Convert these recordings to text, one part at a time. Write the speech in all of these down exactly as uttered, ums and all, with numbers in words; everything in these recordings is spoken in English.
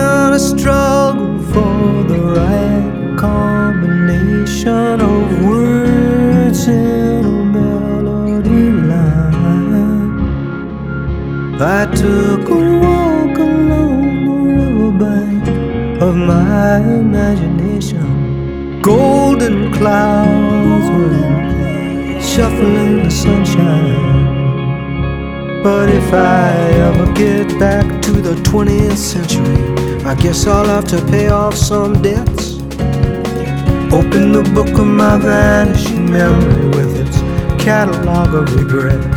a struggle for the right combination of words in a melody line. I took a walk along the riverbank of my imagination. Golden clouds were shuffling the sunshine. But if I ever get back to the twentieth century, I guess I'll have to pay off some debts. Open the book of my vanishing memory with its catalog of regrets.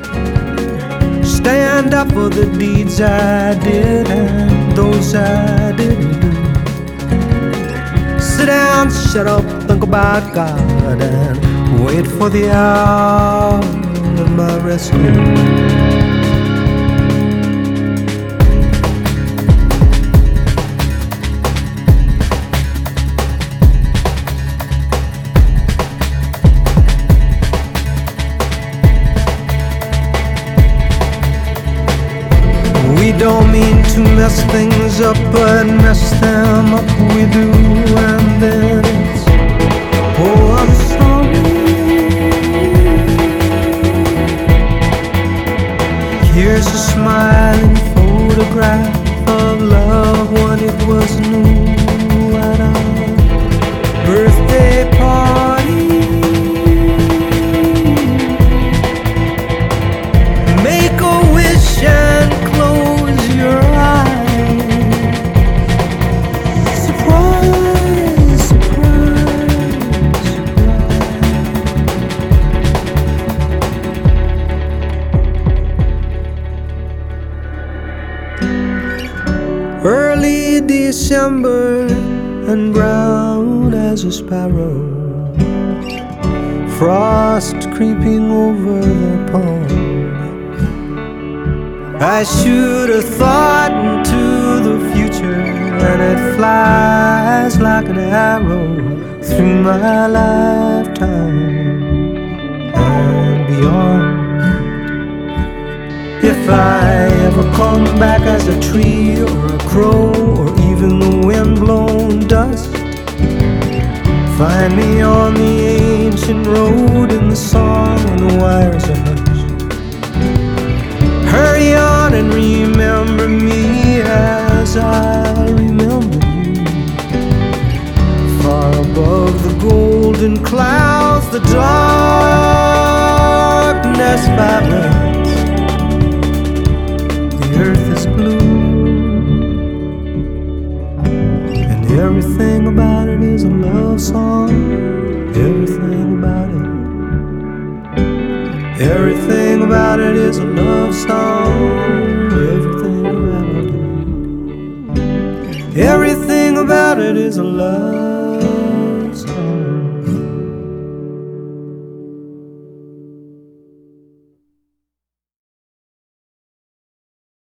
Stand up for the deeds I did and those I didn't do. Sit down, shut up, think about God, and wait for the hour of my rescue. We don't mean to mess things up, but mess them up we do, and then it's, oh, I'm sorry. Here's a smiling photograph of love when it was new at our birthday party. Make a wish and close your eyes. Surprise, surprise, surprise. Early December and brown as a sparrow, frost creeping over the pond. I shoot a thought into the future, and it flies like an arrow through my lifetime and beyond. If I ever come back as a tree or a crow or even the wind-blown dust, find me on the ancient road in the song and the wires are hushed. Hurry on and remember me as I remember you. Far above the golden clouds, the darkness vibrates. The earth is blue, and everything about it is a love song. Everything about it. Everything about it is a love song. Everything about it. Everything about it is a love